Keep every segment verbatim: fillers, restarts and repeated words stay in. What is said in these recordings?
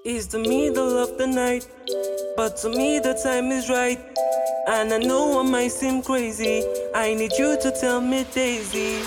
It's the middle of the night, but to me the time is right. And I know I might seem crazy, I need you to tell me, Daisy,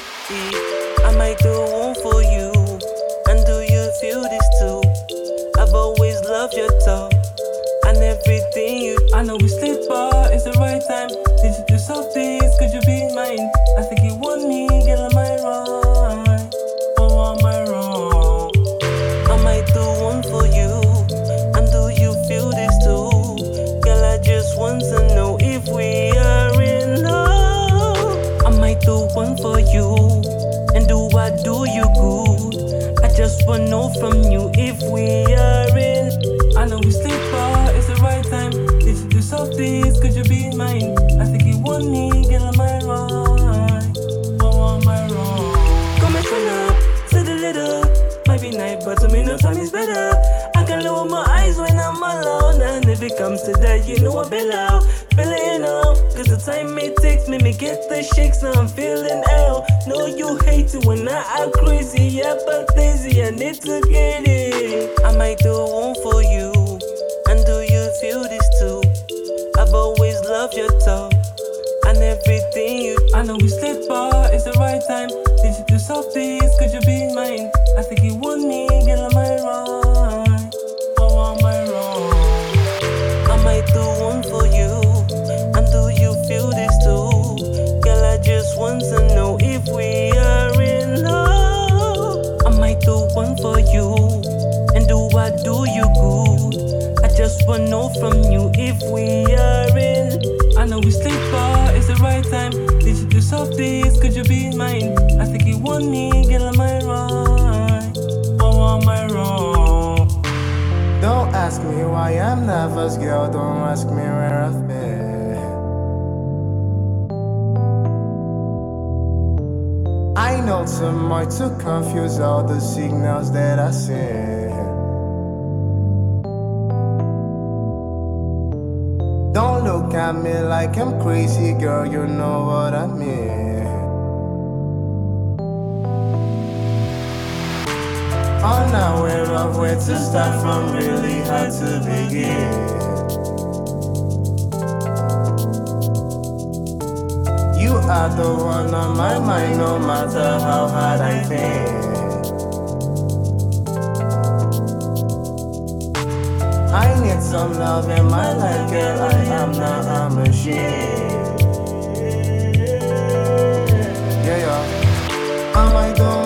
I might do one for you, and do you feel this too? I've always loved your talk and everything you. I know we slip, but it's the right time. Did you do something? Could you be mine? I think you want me, girl, am I right? Oh, am I wrong? I might do one for you, and do you feel this too? Girl, I just want to know if we are in love. I might do one for you, and do I do you good? I just wanna know from you if we are in. I know we slip, but it's the right time. Did you do something? Could you be mine? I think you want me, girl, am I right? Oh, am I wrong? Come and turn up to the little. Might be night, but to me no time is better. I can lower my eyes when I'm alone, and if it comes to that, you know I bail out, bail it out. Cause the time it takes me, me get the shakes, now I'm feeling ill. Know you hate it when I act crazy, yeah, but lazy, I need to get it. I might do one for you, and do you feel this too? I've always loved your talk and everything you. I know we slip, but it's the right time. Did you do something? Could you be mine? I think you want me, girl, am I right? Oh, am I wrong? I might do one for you, and do you feel this too? Girl, I just want to know if we are in love. I might do one for you, and do I do you good? I just wanna know from you if we are in. I know we slip, but it's the right time. Did you do something? Could you be mine? I think you want me, girl, am I right? Oh, am I wrong? Don't ask me why I'm nervous, girl, don't ask me where I've been. I know too much to confuse all the signals that I send. Don't look at me like I'm crazy, girl, you know what I mean. Unaware of where to start from, really hard to begin. You are the one on my mind, no matter how hard I think. I need some love in my life, girl, I am not a machine. Yeah, yeah. I might do